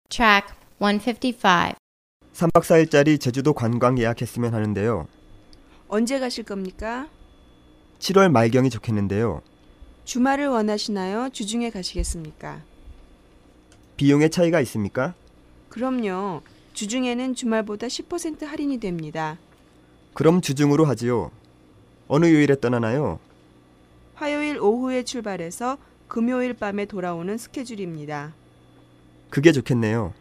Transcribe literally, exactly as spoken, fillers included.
Track one fifty-five. 삼 박 사 일짜리 제주도 관광 예약했으면 하는데요. 언제 가실 겁니까? 칠월 말경이 좋겠는데요. 주말을 원하시나요? 주중에 가시겠습니까? 비용의 차이가 있습니까? 그럼요. 주중에는 주말보다 십 퍼센트 할인이 됩니다. 그럼 주중으로 하지요. 어느 요일에 떠나나요? 화요일 오후에 출발해서 금요일 밤에 돌아오는 스케줄입니다. 그게 좋겠네요.